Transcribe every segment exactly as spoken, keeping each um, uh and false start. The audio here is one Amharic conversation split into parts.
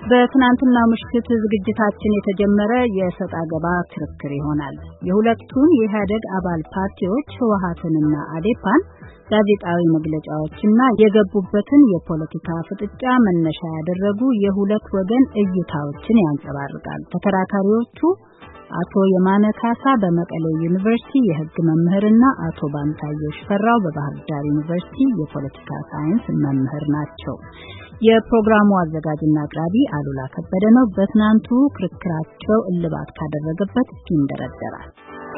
በትናንትና ምሽት ዝግጅታችን የተጀመረ የሰጣ ገባ ክርክር ይሆናል። የሁለቱን የኢህአዴግ አባል ፓርቲዎች ህወሓትንና አዴፓን ጋዜጣዊ መግለጫዎችና የገቡበትን የፖለቲካ ፍጥጫ መነሻ ያደረጉ የሁለት ወገን እይታዎችን ያንጸባርቃል። ተከራካሪዎቹ አቶ የማነ ካሳ በመቀሌ ዩኒቨርሲቲ የህግ መምህርና አቶ ባንታየሁ ሽፈራው በባህር ዳር ዩኒቨርሲቲ የፖለቲካ ሳይንስ መምህር ናቸው። የፕሮግራሙ አዘጋጅና አቅራቢ አሉላ ከበደ ነው። በትናንቱ ክርክራቸው እልባት ካደረገበት ይንደረደራል።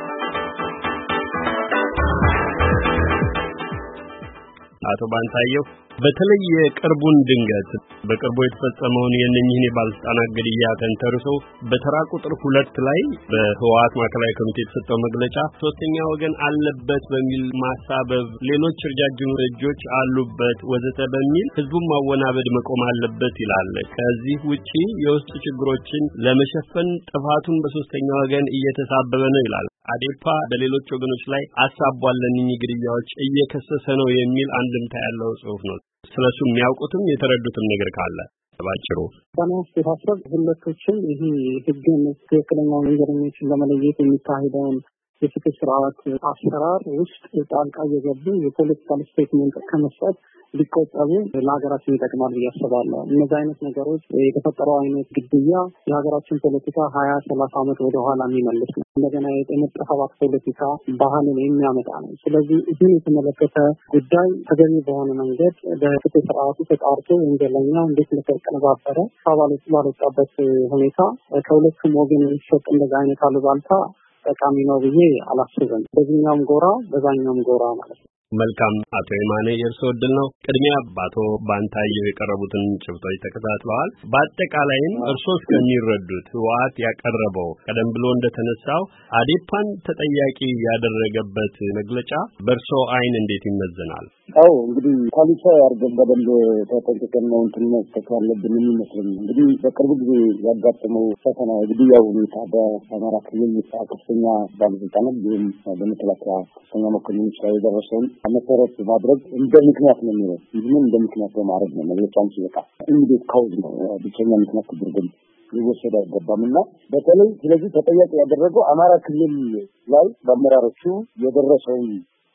አቶ ባንታየሁ በተለይ የቅርቡን ድንገት በቅርቡ የተፈጸመውን የእነኚህን የባለስልጣናት ግድያ ተንተርሶ በተራ ቁጥር ሁለት ላይ በህወሓት ማዕከላዊ ኮሚቴ የተሰጠው መግለጫ ሶስተኛ ወገን አለበት በሚል ማሳበብ፣ ሌሎች እርጃጅም እጆች አሉበት ወዘተ በሚል ህዝቡን ማወናበድ መቆም አለበት ይላል። ከዚህ ውጪ የውስጥ ችግሮችን ለመሸፈን ጥፋቱን በሶስተኛ ወገን እየተሳበበ ነው ይላል። አዴፓ በሌሎች ወገኖች ላይ አሳቧለን እኚህ ግድያዎች እየከሰሰ ነው የሚል አንድምታ ያለው ጽሑፍ ነው። ስለሱ የሚያውቁትም የተረዱትም ነገር ካለ ባጭሩ ባናስ ተፋሰብ ሁለቶችን ይሄ ህግን ትክክለኛውን ነገሮችን ለመለየት የሚካሄደውን የፍትህ ስርዓት አሰራር ውስጥ ጣልቃ እየገቡ የፖለቲካል ስቴትመንት ከመስጠት ሊቆጠቡ ለሀገራችን ይጠቅማል ብዬ አስባለሁ። እነዚህ አይነት ነገሮች የተፈጠረው አይነት ግድያ የሀገራችን ፖለቲካ ሀያ ሰላሳ ዓመት ወደ ኋላ የሚመልስ ነው። እንደገና የመጠፋፋት ፖለቲካ ባህልን የሚያመጣ ነው። ስለዚህ ይህን የተመለከተ ጉዳይ ተገቢ በሆነ መንገድ በፍትህ ስርዓቱ ተጣርቶ ወንጀለኛው እንዴት እንደተቀነባበረ ባለች ባለበት ሁኔታ ከሁለቱም ወገን የሚሰጥ እንደዚህ አይነት አሉባልታ ጠቃሚ ነው ብዬ አላስብም። በዚህኛውም ጎራ በዛኛውም ጎራ ማለት ነው። መልካም አቶ የማነ የእርስዎ ዕድል ነው። ቅድሚያ በአቶ ባንታየሁ የቀረቡትን ጭብጦች ተከታትለዋል። በአጠቃላይም እርስዎ እስከሚረዱት ህወሓት ያቀረበው ቀደም ብሎ እንደተነሳው አዴፓን ተጠያቂ ያደረገበት መግለጫ በእርስዎ አይን እንዴት ይመዘናል? አዎ እንግዲህ ኳሊፋይ አድርገን በደንብ ተጠንቅቀን ነው እንትን መስጠት ያለብን የሚመስለኝ። እንግዲህ በቅርብ ጊዜ ያጋጠመው ፈተና የግድያው ሁኔታ በአማራ ክልል ከፍተኛ ባለስልጣናት እንዲሁም በመከላከያ ከፍተኛ መኮንኖች ላይ የደረሰውን መሰረት ማድረግ እንደ ምክንያት ነው የሚለው ይህንን እንደ ምክንያት በማድረግ ነው መግለጫውን ሲወጣ ኢሚዲየት ካውዝ ነው ብቸኛ ምክንያት ተደርጎ ሊወሰድ አይገባም እና በተለይ ስለዚህ ተጠያቂ ያደረገው አማራ ክልል ላይ በአመራሮቹ የደረሰውን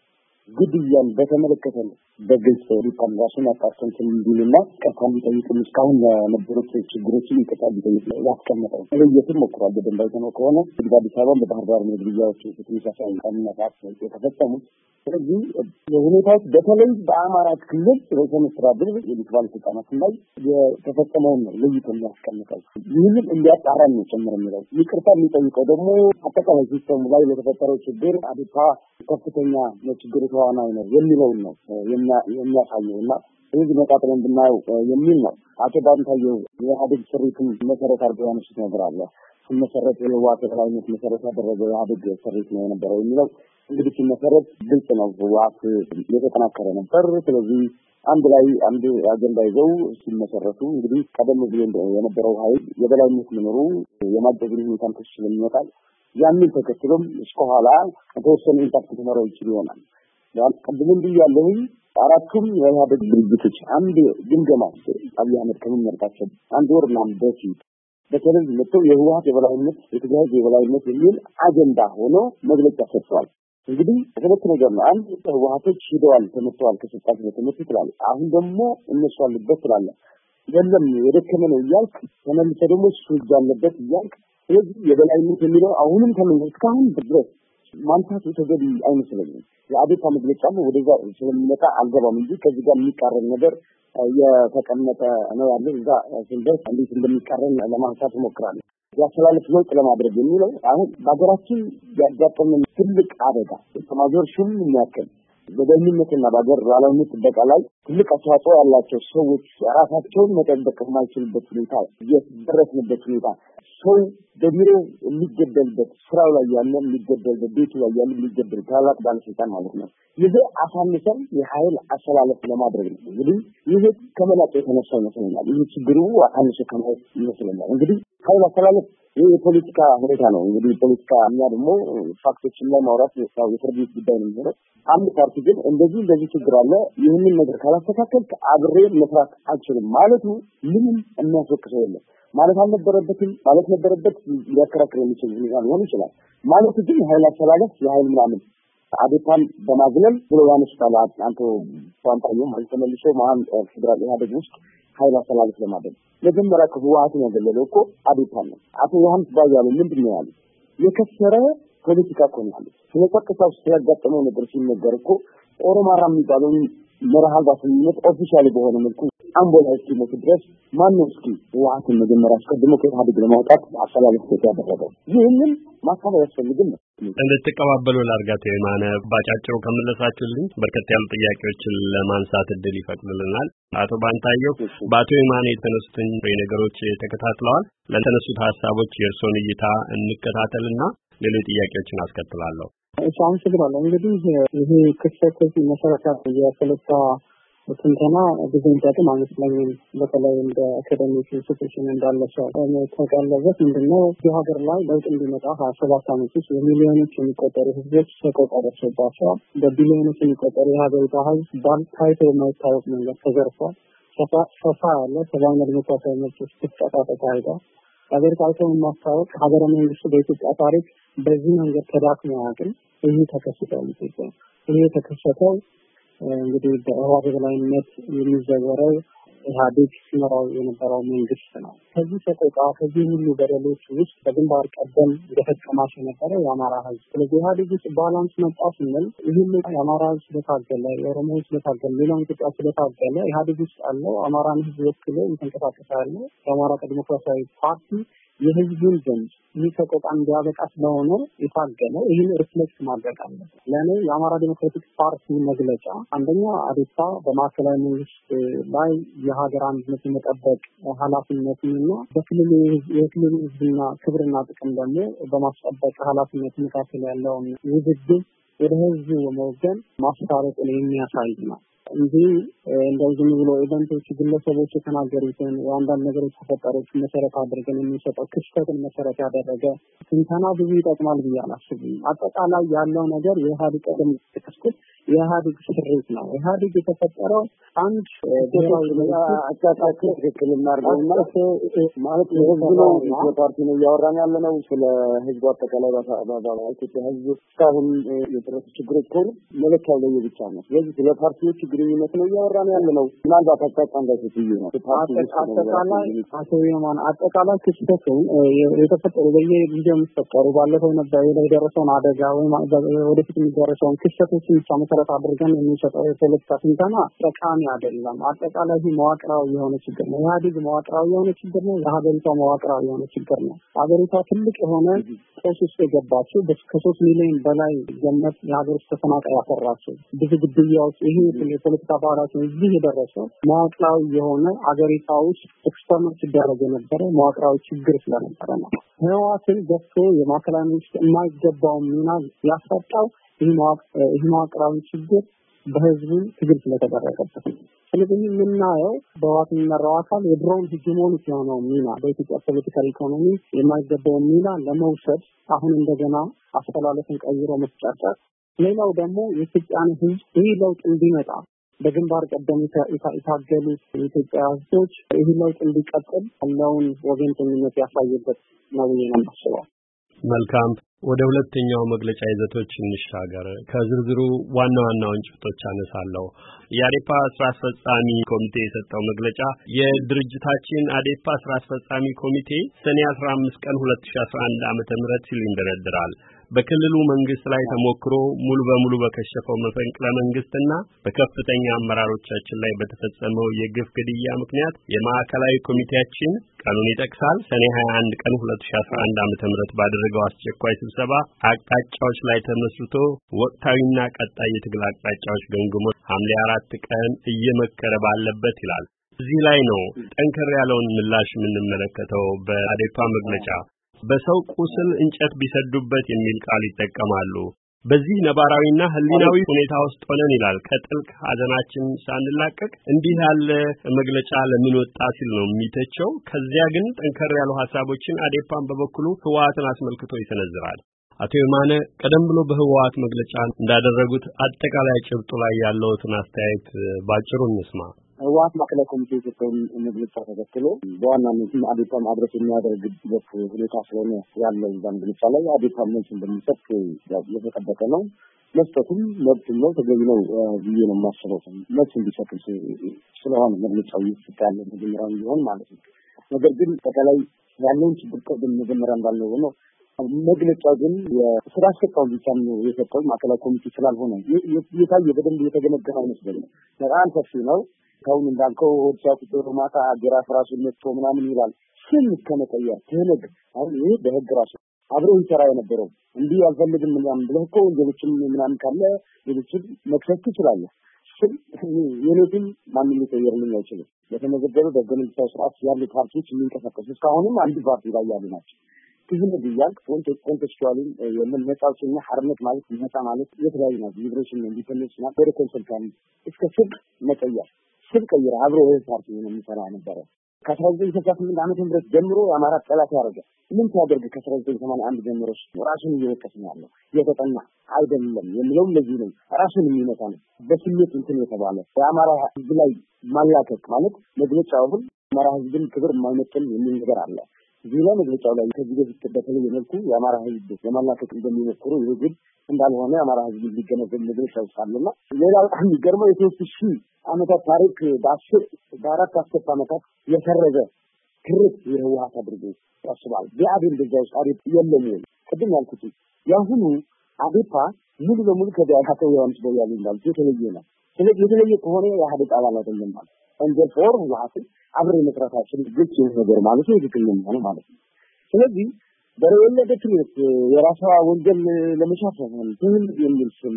ግድያን በተመለከተ ነው። በግልጽ ሪፓን ራሱን አጣርተን እንዲልና ቀጥታን ሊጠይቅም እስካሁን ለነበሩት ችግሮችን ይቀጣል ሊጠይቅ ያስቀመጠው ለየትም ሞክሯል። በደንብ አይተነው ከሆነ በአዲስ አበባ በባህር ዳር ግድያዎች የተመሳሳይ ቀንነታት የተፈጸሙት። ስለዚህ የሁኔታዎች በተለይ በአማራ ክልል ርዕሰ መስተዳድር የሊት ባለስልጣናት ላይ የተፈጸመውን ነው ለይቶ የሚያስቀምጠው። ይህንን እንዲያጣራ ነው ጭምር የሚለው ይቅርታ የሚጠይቀው ደግሞ አጠቃላይ ሲስተሙ ላይ ለተፈጠረው ችግር አዴፓ ከፍተኛ ችግር ተዋናይ ነው የሚለውን ነው የሚያሳየው እና ስለዚህ መጣጥለን ብናየው የሚል ነው። አቶ ባንታየሁ የኢህአዴግ ስሪቱን መሰረት አድርገው ያነሱት ነገር አለ። ሲመሰረት የህወሓት የበላይነት መሰረት ያደረገው የኢህአዴግ ስሪት ነው የነበረው የሚለው እንግዲህ ሲመሰረት ግልጽ ነው። ህወሓት የተጠናከረ ነበር። ስለዚህ አንድ ላይ አንድ አጀንዳ ይዘው ሲመሰረቱ እንግዲህ ቀደም ብሎ የነበረው ኃይል የበላይነት መኖሩ የማደግ ሁኔታን ተሽሎ ይመጣል። ያንን ተከትሎም እስከኋላ ከተወሰኑ ኢምፓክት ሊኖረው ይችል ይሆናል። ያን ቀደም ብያለሁ። አራቱም የኢህአዴግ ድርጅቶች አንድ ግምገማ አብይ አህመድ ከመመረጣቸው አንድ ወር ምናምን በፊት በተለይ መጥተው የህወሓት የበላይነት የትግራይ የበላይነት የሚል አጀንዳ ሆኖ መግለጫ ሰጥተዋል። እንግዲህ ሁለት ነገር ነው። አንድ ህወሓቶች ሄደዋል ተመተዋል ከስልጣን ተመቱ ይላል። አሁን ደግሞ እነሱ አሉበት ይላል። የለም የደከመ ነው እያልክ ተመልሰህ ደግሞ እሱ ያለበት እያልክ ስለዚህ የበላይነት የሚለው አሁንም ተመልሰህ ካሁን ድረስ ማንሳቱ ተገቢ አይመስለኝም። የአዴፓ መግለጫ ነው ወደዛ ስለሚመጣ አልገባም እንጂ ከዚህ ጋር የሚቃረን ነገር የተቀመጠ ነው ያለው። እዛ ሲልበስ እንዴት እንደሚቃረን ለማንሳት እሞክራለሁ። ያሰላልፍ ለውጥ ለማድረግ የሚለው አሁን በሀገራችን ያጋጠመን ትልቅ አደጋ ተማዞር ሹም የሚያክል በደህንነትና በሀገር ሉዓላዊነት ጥበቃ ላይ ትልቅ አስተዋጽኦ ያላቸው ሰዎች ራሳቸውን መጠበቅ የማይችሉበት ሁኔታ የደረስንበት ሁኔታ ሰው በቢሮ የሚገደልበት ስራው ላይ ያለ የሚገደልበት ቤቱ ላይ ያለ የሚገደል ታላቅ ባለስልጣን ማለት ነው። ይሄ አሳንሰን የኃይል አሰላለፍ ለማድረግ ነው። እንግዲህ ይሄ ከመላጭ የተነሳ ይመስለኛል። ይሄ ችግሩ አሳንሰ ከማለት ይመስለኛል። እንግዲህ ኃይል አሰላለፍ ይሄ የፖለቲካ ሁኔታ ነው። እንግዲህ ፖለቲካ እኛ ደግሞ ፋክቶችን ላይ ማውራት ነው የፍርድ ቤት ጉዳይ ነው የሚሆነው። አንድ ፓርቲ ግን እንደዚህ እንደዚህ ችግር አለ ይህንን ነገር ካላስተካከልክ አብሬ መስራት አልችልም ማለቱ ምንም የሚያስወቅሰው የለም። ማለት አልነበረበትም ማለት ነበረበት ሊያከራክር የሚችል ሊሆን ይችላል ማለት ግን ኃይል አስተላለፍ የኃይል ምናምን አዴፓን በማግለል ብሎ ያነሳል አንተ ፋንታየው ማለት ተመልሶ ማን ፌደራል ኢህአዴግ ውስጥ ኃይል አስተላለፍ ለማድረግ ለጀመራ ከህወሓትን ያገለለው እኮ አዴፓን ነው። አቶ ዮሐንስ ባያሉ ምንድነው ያሉት? የከሰረ ፖለቲካ ኮናል ስለተከታው ሲያጋጥመው ነገር ሲነገር እኮ ኦሮማራ የሚባለው መርሃ ግብር ኦፊሻሊ በሆነ መልኩ አንቦላ እስኪሞት ድረስ ማን ነው እስኪ ህወሓትን መጀመሪያ አስቀድሞ ከኢህአዴግ ለማውጣት አስተላለፍ ያደረገው? ይህንን ማሳብ ያስፈልግም ነው። እንድትቀባበሉ ላርጋት የማነ ባጫጭሩ ከመለሳችሁልኝ በርከት ያሉ ጥያቄዎችን ለማንሳት እድል ይፈቅድልናል። አቶ ባንታየው በአቶ የማነ የተነሱትን ነገሮች ተከታትለዋል። ለተነሱት ሀሳቦች የእርሶን እይታ እንከታተልና ሌሎች ጥያቄዎችን አስከትላለሁ። እሺ አመሰግናለሁ። እንግዲህ ይሄ ክስተት መሰረታዊ የፖለቲካ ትንተና ብዙም ጠቅም አይመስለኝም። በተለይ እንደ አካዳሚክ ኢንስቲትዩሽን እንዳለ ሰው ተቀለበት ምንድነው የሀገር ላይ ለውጥ እንዲመጣ ሀያ ሰባት ዓመት ውስጥ የሚሊዮኖች የሚቆጠሩ ህዝቦች ተቆጣጠሩባቸዋል። በቢሊዮኖች የሚቆጠሩ የሀገሪቷ ህዝብ ባልታይቶ የማይታወቅ መንገድ ተዘርፏል። ሰፋ ያለ ሰብአዊና ዲሞክራሲያዊ መብቶች ጥሰት ተካሂዷል። ሀገር ታይቶ የማይታወቅ ሀገረ መንግስቱ በኢትዮጵያ ታሪክ በዚህ መንገድ ተዳክሞ አያውቅም። ይህ ተከስቷል። ኢትዮጵያ ይህ የተከሰተው እንግዲህ በህወሓት በላይነት የሚዘወረው ኢህአዴግ ሲመራው የነበረው መንግስት ነው። ከዚህ ተቆጣ ከዚህ ሁሉ በደሎች ውስጥ በግንባር ቀደም የተፈጸማቸው የነበረው የአማራ ህዝብ። ስለዚህ ኢህአዴግ ውስጥ ባላንስ መጣ ስንል ይህን የአማራ ህዝብ ስለታገለ የኦሮሞ ህዝብ ስለታገለ ሌላው ኢትዮጵያ ስለታገለ ኢህአዴግ ውስጥ ያለው አማራን ህዝብ ወክሎ የተንቀሳቀሰ ያለው የአማራ ዲሞክራሲያዊ ፓርቲ የህዝቡን ድምፅ ይህ ተቆጣ እንዲያበቃ ስለሆነ የታገለ ይህን ሪፍሌክት ማድረግ አለበት። ለእኔ የአማራ ዲሞክራቲክ ፓርቲ መግለጫ አንደኛ አዴፓ በማዕከላዊ መንግስት ላይ የሀገር አንድነት የመጠበቅ ኃላፊነትና በክልሉ የክልሉ ህዝብና ክብርና ጥቅም ደግሞ በማስጠበቅ ኃላፊነት መካከል ያለውን ውዝግብ ወደ ህዝቡ በመወገን ማስታረቅን የሚያሳይ ነው እንጂ እንደው ዝም ብሎ ኢቨንቶች ግለሰቦች የተናገሩትን አንዳንድ ነገሮች ተፈጠሩት መሰረት አድርገን የሚሰጠው ክስተትን መሰረት ያደረገ ትንተና ብዙ ይጠቅማል ብዬ አላስብም። አጠቃላይ ያለው ነገር የኢህአዴግ ቀደም ተከስኩት የኢህአዴግ ስሬት ነው። ኢህአዴግ የተፈጠረው አንድ ብሔራዊ አጫጣቂ ትክክል እናርገውና ማለት የህዝብ ነው የፓርቲ ነው ያወራን ያለ ነው ስለ ህዝብ አጠቃላይ ኢትዮጵያ ህዝብ እስካሁን የጥረት ችግሮች ከሆኑ መለኪያው ላይ ብቻ ነው። ስለዚህ ስለ ፓርቲዎች ግንኙነት ነው ያወራን ያለ ነው። ምናልባት አጫጣቂ እንዳይተይ ነው አጠቃላይ አቶ የማን አጠቃላይ ክስተቱን የተፈጠሩ በየጊዜው የሚፈጠሩ ባለፈው ነበር የደረሰውን አደጋ ወይም ወደፊት የሚደረሰውን ክስተቶችን ብቻ መሰረት አድርገን የሚሰጠው የፖለቲካ ትንተና ጠቃሚ አይደለም። አጠቃላይ መዋቅራዊ የሆነ ችግር ነው። ኢህአዴግ መዋቅራዊ የሆነ ችግር ነው። የሀገሪቷ መዋቅራዊ የሆነ ችግር ነው። ሀገሪቷ ትልቅ የሆነ ጦስ ውስጥ የገባችው ከሶስት ሚሊዮን በላይ ገመት የሀገር ውስጥ ተፈናቃይ ያፈራችው ብዙ ግድያዎች ይሄ የፖለቲካ ባህላችን እዚህ የደረሰው መዋቅራዊ የሆነ ሀገሪቷ ውስጥ ኤክስተርናል ሲደረግ የነበረ መዋቅራዊ ችግር ስለነበረ ነው። ህወሓትን ገፍቶ የማዕከላዊ መንግስት የማይገባውን ሚና ያስፈጣው ይህ መዋቅራዊ ችግር በህዝቡ ትግል ስለተደረገበት ነው። ስለዚህ የምናየው በህወሓት የሚመራው አካል የድሮውን ሄጂሞኒክ የሆነው ሚና በኢትዮጵያ ፖለቲካል ኢኮኖሚ የማይገባውን ሚና ለመውሰድ አሁን እንደገና አስተላለፍን ቀይሮ መስጫጫት፣ ሌላው ደግሞ የኢትዮጵያን ህዝብ ይህ ለውጥ እንዲመጣ በግንባር ቀደም የታገሉት የኢትዮጵያ ህዝቦች ይህ ለውጥ እንዲቀጥል ያለውን ወገንተኝነት ያሳየበት ነው ብዬ ነው የማስበው። መልካም ወደ ሁለተኛው መግለጫ ይዘቶች እንሻገር። ከዝርዝሩ ዋና ዋናውን ጭብጦች አነሳለሁ። የአዴፓ ስራ አስፈጻሚ ኮሚቴ የሰጠው መግለጫ የድርጅታችን አዴፓ ስራ አስፈጻሚ ኮሚቴ ሰኔ አስራ አምስት ቀን ሁለት ሺህ አስራ አንድ ዓመተ ምህረት ሲል ይንደረደራል። በክልሉ መንግስት ላይ ተሞክሮ ሙሉ በሙሉ በከሸፈው መፈንቅለ መንግስትና በከፍተኛ አመራሮቻችን ላይ በተፈጸመው የግፍ ግድያ ምክንያት የማዕከላዊ ኮሚቴያችን ቀኑን ይጠቅሳል ሰኔ ሀያ አንድ ቀን ሁለት ሺህ አስራ አንድ ዓመተ ምህረት ባደረገው አስቸኳይ ስብሰባ አቅጣጫዎች ላይ ተመስርቶ ወቅታዊና ቀጣይ የትግል አቅጣጫዎች ገምግሞ ሐምሌ አራት ቀን እየመከረ ባለበት ይላል። እዚህ ላይ ነው ጠንከር ያለውን ምላሽ የምንመለከተው። በአዴፓ መግለጫ በሰው ቁስል እንጨት ቢሰዱበት የሚል ቃል ይጠቀማሉ። በዚህ ነባራዊና ህሊናዊ ሁኔታ ውስጥ ሆነን ይላል ከጥልቅ ሐዘናችን ሳንላቀቅ እንዲህ ያለ መግለጫ ለምን ወጣ ሲል ነው የሚተቸው። ከዚያ ግን ጠንከር ያሉ ሐሳቦችን አዴፓን በበኩሉ ህወሓትን አስመልክቶ ይሰነዝራል። አቶ የማነ ቀደም ብሎ በህወሓት መግለጫ እንዳደረጉት አጠቃላይ ጭብጡ ላይ ያለውትን አስተያየት ባጭሩ እንስማ። ህወሓት ማዕከላዊ ኮሚቴ የሰጠውን መግለጫ ተከትሎ በዋናነት አዴፓ ማድረስ የሚያደርግበት ሁኔታ ስለሆነ ያለው መግለጫ ላይ አዴፓ መልስ እንደሚሰጥ የተጠበቀ ነው። መስጠቱም መብት ነው፣ ተገቢ ነው ብዬ ነው የማስበው። መልስ እንዲሰጥ ስለሆነ መግለጫው ይስጣል መጀመሪያ ቢሆን ማለት ነው። ነገር ግን በተለይ ያለውን ችግር ቀደም መጀመሪያ እንዳለው ነው መግለጫው ግን የስራ አስፈጻሚ ብቻ ነው የሰጠው ማዕከላዊ ኮሚቴ ስላልሆነ የታየ በደንብ የተገመገመ አይመስለኝም። በጣም ሰፊ ነው። ካሁን እንዳልከው ወርቻው ቁጥሩ ማታ አገራ ፍራሽ መጥቶ ምናምን ይላል ስም ከመቀየር ተነግ አሁን ይሄ በህግ ራሱ አብሮ ይሰራ የነበረው እንዲህ ያልፈልግም ምናምን ብለህ እኮ ወንጀሎችን ምናምን ካለ ሌሎችን መክሰስ ትችላለህ። ስም የኔትን ማንም ሊቀየርልኝ አይችልም። የተመዘገበው በገንዘብ ስርዓት ያሉ ፓርቲዎች የሚንቀሳቀሱ እስካሁንም አንድ ፓርቲ ላይ ያሉ ናቸው። ከዚህ በዚያል ኮንቴክስቹዋሊ የምንመጣውኛ ሐርነት ማለት ነፃ ማለት የተለያዩ ነው። ሊብሬሽን ኢንዲፔንደንስ እና በሪኮንሰልታን እስከ ስም መቀየር ስም ቀይር አብሮ ይሄ ፓርቲ ነው የሚሰራ ነበር። ከአስራ ዘጠኝ ስልሳ ስምንት ዓመተ ምህረት ጀምሮ የአማራ ጠላት ያደረገ ምን ሲያደርግ ከአስራ ዘጠኝ ሰማንያ አንድ ጀምሮ ራሱን እየወቀሰ ነው ያለው። የተጠና አይደለም የሚለው ለዚህ ነው ራሱን የሚመጣ ነው። በስሜት እንትን የተባለ የአማራ ህዝብ ላይ ማላከክ ማለት መግለጫው ሁሉ አማራ ህዝብን ክብር የማይመጥን የሚል ነገር አለ። እዚህ ላይ መግለጫው ላይ ከዚህ በፊት በተለየ መልኩ የአማራ ህዝብ ለማላከክ እንደሚሞክሩ ይህ ግን እንዳልሆነ የአማራ ህዝብ ሊገነዘብ መግለጫ ውስጣልና ሌላው የሚገርመው የሶስት ሺህ ዓመታት ታሪክ በአስር በአራት አስር ዓመታት የሰረዘ ትርክ የህወሓት አድርጎ ያስባል። ቢአዴን እንደዛ ውስጥ አዴፓ የለም ወይ ቅድም ያልኩት ያሁኑ አዴፓ ሙሉ በሙሉ ከዳያካተው ያንስ በያሉ እንዳል የተለየ ነው። ስለዚህ የተለየ ከሆነ የኢህአዴግ አባል አይደለም ማለት እንደ ፎር ህወሓት አብሮ መስራታችን ግልጽ ነገር ማለት ነው ትክክለኛ ነው ማለት ነው። ስለዚህ በረወለደ ትምህርት የራሷ ወንጀል ለመሻፈን ትህል የሚል ስም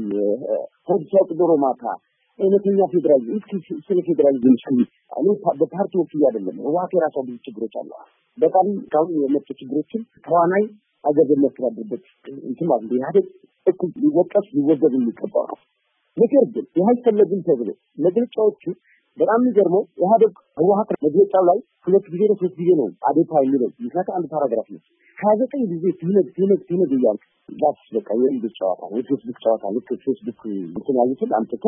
ሆድቻው ዶሮ ማታ እነተኛ ፌደራል እስኪ ስለ ፌደራል ግንኙነት አሉ በፓርቲዎች አይደለም ህወሓት የራሷ ብዙ ችግሮች አሉ። በጣም ካው የመጡ ችግሮችን ተዋናይ አገር ለማስተዳደርበት እንትን ማለት ነው ያደ እኮ ሊወቀስ ሊወገድ የሚገባው ነው። ነገር ግን ያልፈለግን ተብሎ መግለጫዎቹ በጣም የሚገርመው ኢህአዴግ ህወሓት መግለጫው ላይ ሁለት ጊዜ ነው ሶስት ጊዜ ነው አዴፓ የሚለው ምክንያት አንድ ፓራግራፍ ነው ሀያ ዘጠኝ ጊዜ ትነግ ትነግ ትነግ ይላል። ዳስ በቃ የእንድ ጨዋታ ነው ፌስቡክ ጨዋታ ልክ ፌስቡክ እንትን ያሉትን አንተኮ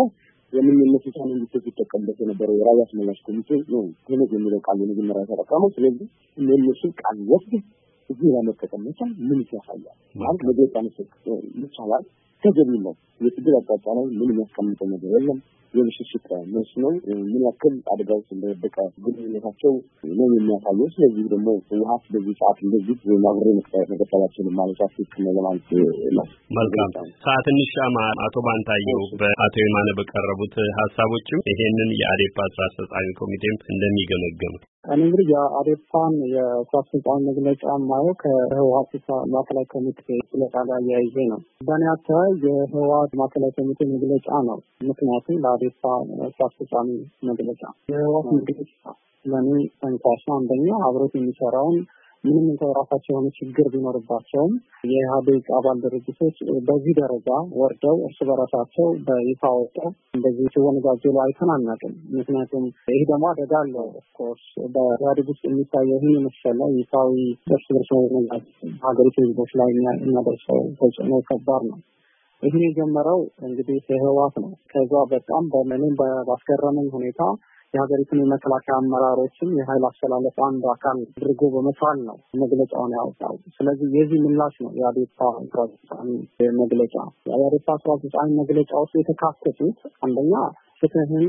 የሚመለሱትን እንዲተክ ይጠቀምበት የነበረው የራያስ መላሽ ኮሚቴ ነው ትነግ የሚለው ቃል የመጀመሪያ ተጠቀመው። ስለዚህ እነሱ ቃል ወስድ እዚህ ላይ መጠቀም መቻል ምን ያሳያል ማለት መግለጫ መስጠት ይቻላል። ተገቢ ነው። የትግል አቅጣጫ ላይ ምን የሚያስቀምጠው ነገር የለም። የብሽሽት ነው ነው ምን ያክል አደጋው እንደበቃ ግንኙነታቸው ነው የሚያሳየው። ስለዚህ ደግሞ ህወሓት በዚህ ሰዓት እንደዚህ ማብሬ መቀጠላቸው ማለት ነው ለማለት ነው። መልካም ሰዓት እንሻማ አቶ ባንታየው በአቶ የማነ በቀረቡት ሐሳቦችም ይሄንን የአዴፓ ስራ አስፈጻሚ ኮሚቴም እንደሚገመገም እኔ እንግዲህ የአዴፓን የስራ አስፈጻሚ መግለጫ ማየው ከህወሓት ማዕከላዊ ኮሚቴ ስለታዳ ያይዘ ነው። በእኔ አተያይ የህወሓት ማዕከላዊ ኮሚቴ መግለጫ ነው። ምክንያቱም ለአዴፓ ስራ አስፈጻሚ መግለጫ የህወሓት መግለጫ ለኔ እንኳን አንደኛ አብሮት የሚሰራውን ምንም እንኳን ራሳቸው የሆነ ችግር ቢኖርባቸውም የኢህአዴግ አባል ድርጅቶች በዚህ ደረጃ ወርደው እርስ በራሳቸው በይፋ ወጥተው እንደዚህ ሲወነጃጀሉ አይተናናቅም። ምክንያቱም ይህ ደግሞ አደጋ አለው። ኦፍኮርስ በኢህአዴግ ውስጥ የሚታየው ይህ መሰለ ይፋዊ እርስ በርስ ሀገሪቱ ህዝቦች ላይ የሚያደርሰው ተጽዕኖ ከባድ ነው። ይህን የጀመረው እንግዲህ ህወሓት ነው። ከዛ በጣም በምንም ባስገረመኝ ሁኔታ የሀገሪቱን የመከላከያ አመራሮችን የኃይል አስተላለፍ አንድ አካል አድርጎ በመሳል ነው መግለጫውን ያወጣው። ስለዚህ የዚህ ምላሽ ነው የአዴፓ ስራ አስፈጻሚ መግለጫ። የአዴፓ ስራ አስፈጻሚ መግለጫ ውስጥ የተካተቱት አንደኛ ፍትህን፣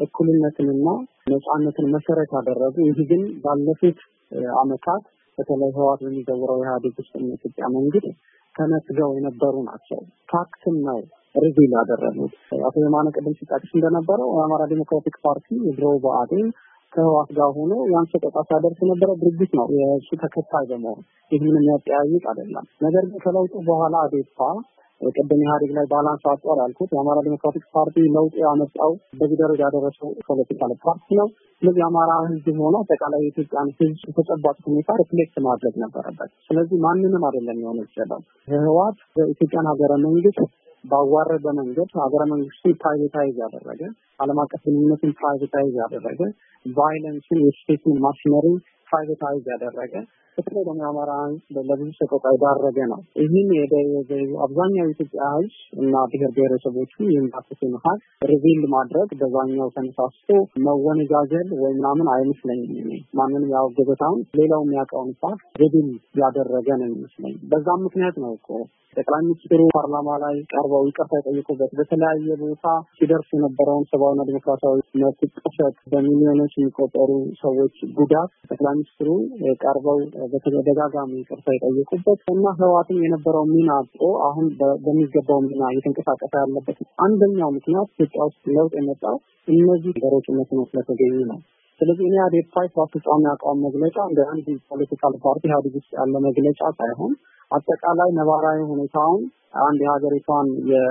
እኩልነትንና ነጻነትን መሰረት ያደረጉ ይህ ግን ባለፉት አመታት በተለይ ህወሓት በሚዘውረው የኢህአዴግ ውስጥ ኢትዮጵያ መንግስት ተነስገው የነበሩ ናቸው። ፋክትን ነው ሪቪል ያደረጉት። አቶ የማነ ቀደም ሲጠቅስ እንደነበረው የአማራ ዲሞክራቲክ ፓርቲ የድሮ ብአዴን ከህወሓት ጋር ሆኖ ያን ሰቆቃ ሲያደርስ የነበረ ድርጅት ነው። የእሱ ተከታይ በመሆን ይህንን የሚያጠያይቅ አይደለም። ነገር ግን ከለውጡ በኋላ አዴፓ ቀደም ኢህአዴግ ላይ ባላንስ አጥቷል ያልኩት የአማራ ዲሞክራቲክ ፓርቲ ለውጥ ያመጣው በዚህ ደረጃ ያደረሰው ፖለቲካል ፓርቲ ነው። ስለዚህ የአማራ ህዝብ ሆኖ አጠቃላይ የኢትዮጵያን ህዝብ ተጨባጭ ሁኔታ ሪፍሌክት ማድረግ ነበረበት። ስለዚህ ማንንም አይደለም የሆነ ይችላል ህወሓት በኢትዮጵያን ሀገረ መንግስት ባዋረደ መንገድ ሀገረ መንግስቱን ፕራይቬታይዝ ያደረገ ዓለም አቀፍ ግንኙነትን ፕራይቬታይዝ ያደረገ ቫይለንስን የስቴትን ማሽነሪ ፕራይቬታይዝ ያደረገ በተለይ ደግሞ አማራን ለብዙ ሰቆቃ የዳረገ ነው። ይህን አብዛኛው ኢትዮጵያ ሕዝብ እና ብሔር ብሔረሰቦቹ የሚያስቡትን ሀቅ ሪቪል ማድረግ በዛኛው ተነሳስቶ መወነጃጀል ወይ ምናምን አይመስለኝም። ማንንም ያው ገበታውን ሌላው የሚያውቀውን ፋክት ሪቪል ያደረገ ነው የሚመስለኝ። በዛም ምክንያት ነው እኮ ጠቅላይ ሚኒስትሩ ፓርላማ ላይ ቀርበው ይቅርታ የጠየቁበት በተለያየ ቦታ ሲደርስ የነበረውን ሰብአዊና ዲሞክራሲያዊ መብት ጥሰት በሚሊዮኖች የሚቆጠሩ ሰዎች ጉዳት ጠቅላይ ሚኒስትሩ ቀርበው በተደጋጋሚ ይቅርታ የጠየቁበት እና ህወሓትም የነበረው ሚና አጥቶ አሁን በሚገባው ሚና እየተንቀሳቀሰ ያለበት አንደኛው ምክንያት ኢትዮጵያ ውስጥ ለውጥ የመጣው እነዚህ ነገሮች እነሱ ስለተገኙ ነው። ስለዚህ እኔ አዴፓ በአፍጻሚ አቋም መግለጫ እንደ አንድ ፖለቲካል ፓርቲ ኢህአዴግ ውስጥ ያለ መግለጫ ሳይሆን አጠቃላይ ነባራዊ ሁኔታውን አንድ የሀገሪቷን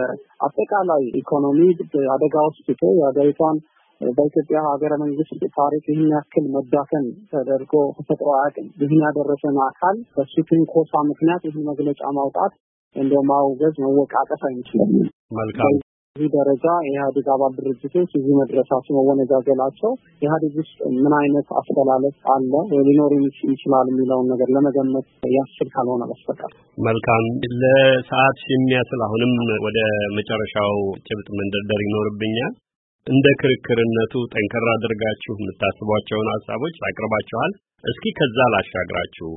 የአጠቃላይ ኢኮኖሚ አደጋ ውስጥ ትቶ የሀገሪቷን በኢትዮጵያ ሀገረ መንግስት ታሪክ ይህን ያክል መዳፈን ተደርጎ ተፈጥሮ አያውቅም። ይህን ያደረሰን አካል በሱፕሪም ኮርት ምክንያት ይህን መግለጫ ማውጣት እንደማውገዝ መወቃቀስ አይችልም። መልካም እዚህ ደረጃ የኢህአዴግ አባል ድርጅቶች እዚህ መድረሳቸው መወነጃጀላቸው ኢህአዴግ ውስጥ ምን አይነት አስተላለፍ አለ ሊኖር ይችላል የሚለውን ነገር ለመገመት ያስችል ካልሆነ በስተቀር። መልካም ለሰዓት የሚያስል አሁንም ወደ መጨረሻው ጭብጥ መንደርደር ይኖርብኛል። እንደ ክርክርነቱ ጠንከራ አድርጋችሁ የምታስቧቸውን ሀሳቦች አቅርባችኋል። እስኪ ከዛ ላሻግራችሁ።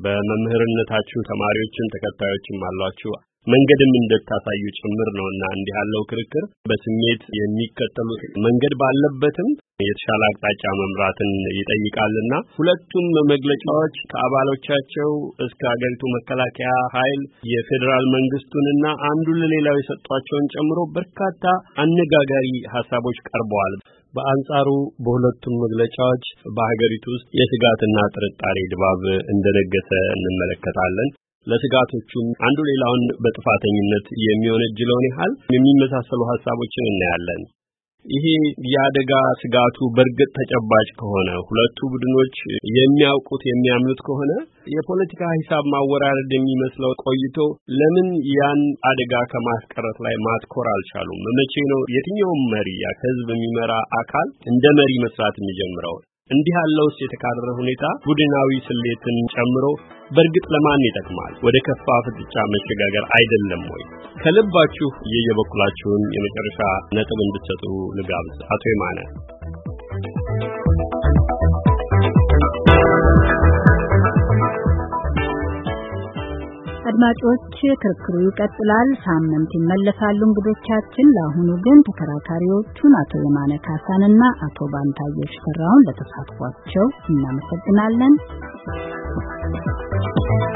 በመምህርነታችሁ ተማሪዎችን ተከታዮችም አሏችሁ መንገድም እንደታሳዩ ጭምር ነውና እንዲህ ያለው ክርክር በስሜት የሚከተሉት መንገድ ባለበትም የተሻለ አቅጣጫ መምራትን ይጠይቃልና ሁለቱም መግለጫዎች ከአባሎቻቸው እስከ ሀገሪቱ መከላከያ ኃይል የፌዴራል መንግስቱንና አንዱ ለሌላው የሰጧቸውን ጨምሮ በርካታ አነጋጋሪ ሀሳቦች ቀርበዋል። በአንጻሩ በሁለቱም መግለጫዎች በሀገሪቱ ውስጥ የስጋትና ጥርጣሬ ድባብ እንደነገሰ እንመለከታለን። ለስጋቶቹም አንዱ ሌላውን በጥፋተኝነት የሚወነጅለውን ያህል የሚመሳሰሉ ሀሳቦችን እናያለን። ይሄ የአደጋ ስጋቱ በእርግጥ ተጨባጭ ከሆነ ሁለቱ ቡድኖች የሚያውቁት የሚያምኑት ከሆነ የፖለቲካ ሂሳብ ማወራረድ የሚመስለው ቆይቶ ለምን ያን አደጋ ከማስቀረት ላይ ማትኮር አልቻሉም? መቼ ነው የትኛውም መሪ ከህዝብ የሚመራ አካል እንደ መሪ መስራት የሚጀምረው? እንዲህ ያለውስ የተካረረ ሁኔታ ቡድናዊ ስሌትን ጨምሮ በእርግጥ ለማን ይጠቅማል? ወደ ከፋ ፍጥጫ መሸጋገር አይደለም ወይ? ከልባችሁ የየበኩላችሁን የመጨረሻ ነጥብ እንድትሰጡ ልጋብዝ። አቶ የማነ አድማጮች፣ ክርክሩ ይቀጥላል። ሳምንት ይመለሳሉ እንግዶቻችን። ለአሁኑ ግን ተከራካሪዎቹን አቶ የማነ ካሳንና አቶ ባንታየሁ ሽፈራውን ለተሳትፏቸው እናመሰግናለን።